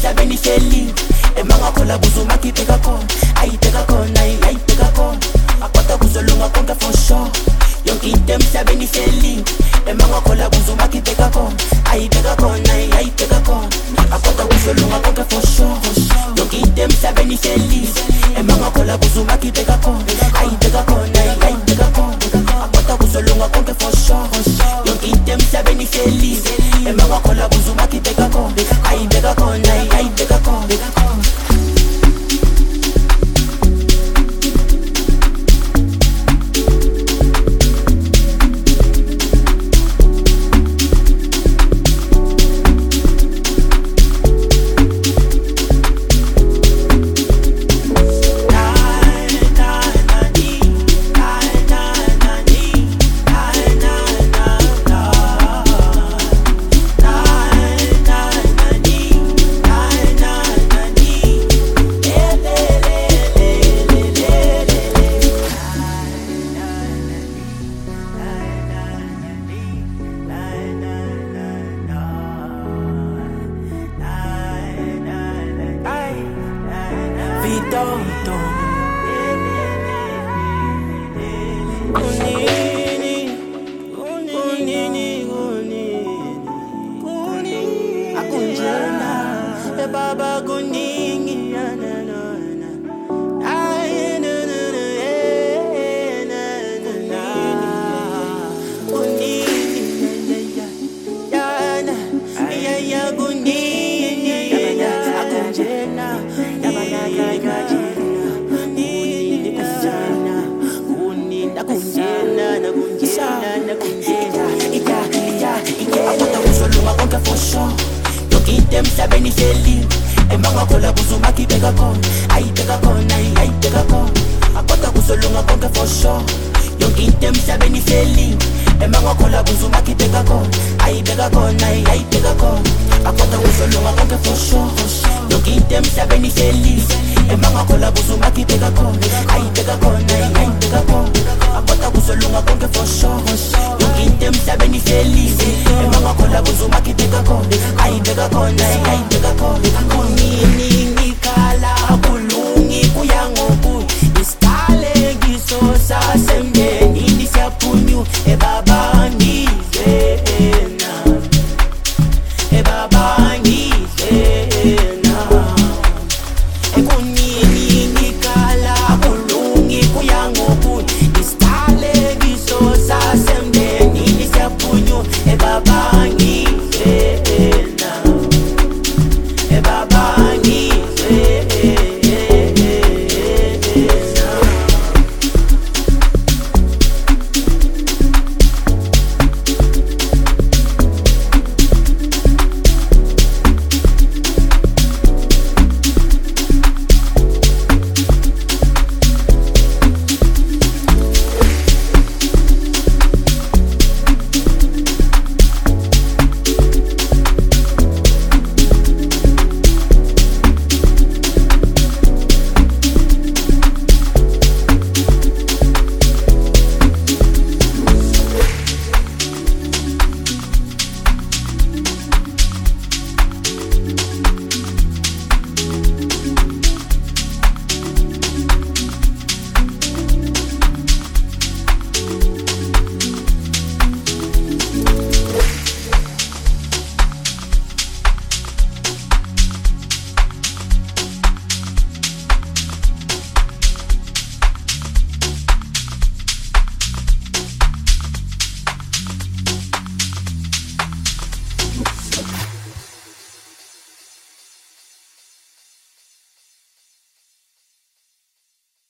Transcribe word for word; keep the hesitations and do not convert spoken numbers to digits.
emhlabeni hleli emangakhola buzuma kibheka khona ayibheka khona ayibheka khona akwata kuzolunga konke for sure yonke into emhlabeni hleli emangakhola buzuma kibheka khona ayibheka khona ayibheka khona akwata kuzolunga konke for sure yonke into emhlabeni hleli emangakhola buzuma kibheka khona ayibheka khona ayibheka khona akwata kuzolunga konke for sure yonke into emhlabeni hleli emangakhola buzuma kibheka khona ayibheka khona ayibheka khona Vidondo Kunini Kunini Kunini Kunini Akunjena E baba kuningi na na na Ay na na na eh na na na Kunini ya na ya ya kunini Akunjena emhlabeni hleli emangakhola buzuma kibheka khona ayibheka khona ayibheka khona akwata kuzolunga konke for sure yonke into emhlabeni hleli emangakhola buzuma kibheka khona ayibheka khona ayibheka khona akwata kuzolunga konke for sure yonke into emhlabeni hleli emangakhola buzuma kibheka khona ayibheka khona ayibheka khona akwata kuzolunga konke for sure yonke into emhlabeni hleli emangakhola buzuma kibheka khona ayibheka khona ayibheka khona